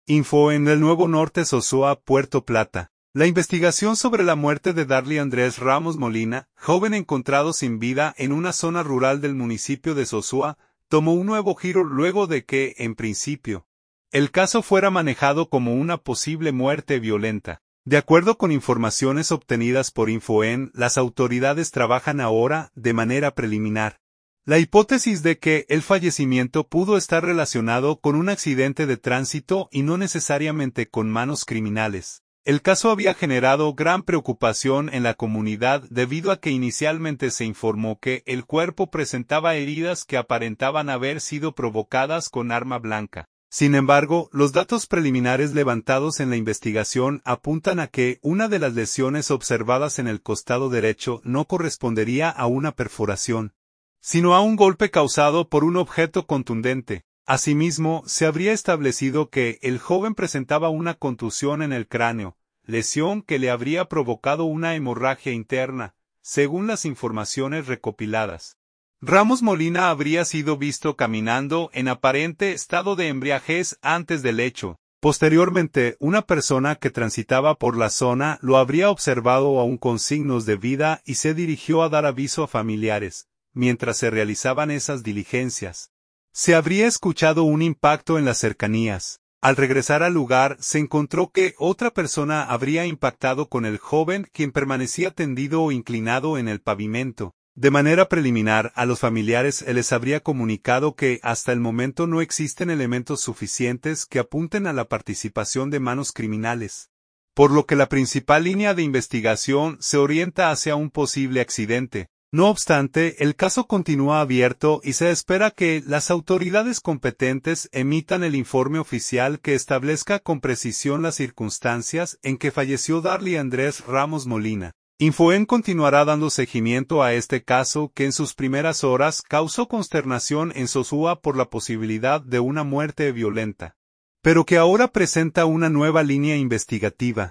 Info en el Nuevo Norte Sosúa, Puerto Plata. La investigación sobre la muerte de Darly Andrés Ramos Molina, joven encontrado sin vida en una zona rural del municipio de Sosúa, tomó un nuevo giro luego de que, en principio, el caso fuera manejado como una posible muerte violenta. De acuerdo con informaciones obtenidas por Infoen, las autoridades trabajan ahora, de manera preliminar, la hipótesis de que el fallecimiento pudo estar relacionado con un accidente de tránsito y no necesariamente con manos criminales. El caso había generado gran preocupación en la comunidad debido a que inicialmente se informó que el cuerpo presentaba heridas que aparentaban haber sido provocadas con arma blanca. Sin embargo, los datos preliminares levantados en la investigación apuntan a que una de las lesiones observadas en el costado derecho no correspondería a una perforación, sino a un golpe causado por un objeto contundente. Asimismo, se habría establecido que el joven presentaba una contusión en el cráneo, lesión que le habría provocado una hemorragia interna, según las informaciones recopiladas. Ramos Molina habría sido visto caminando en aparente estado de embriaguez antes del hecho. Posteriormente, una persona que transitaba por la zona lo habría observado aún con signos de vida y se dirigió a dar aviso a familiares. Mientras se realizaban esas diligencias, se habría escuchado un impacto en las cercanías. Al regresar al lugar, se encontró que otra persona habría impactado con el joven, quien permanecía tendido o inclinado en el pavimento. De manera preliminar, a los familiares se les habría comunicado que hasta el momento no existen elementos suficientes que apunten a la participación de manos criminales, por lo que la principal línea de investigación se orienta hacia un posible accidente. No obstante, el caso continúa abierto y se espera que las autoridades competentes emitan el informe oficial que establezca con precisión las circunstancias en que falleció Darly Andrés Ramos Molina. Infoen continuará dando seguimiento a este caso que en sus primeras horas causó consternación en Sosúa por la posibilidad de una muerte violenta, pero que ahora presenta una nueva línea investigativa.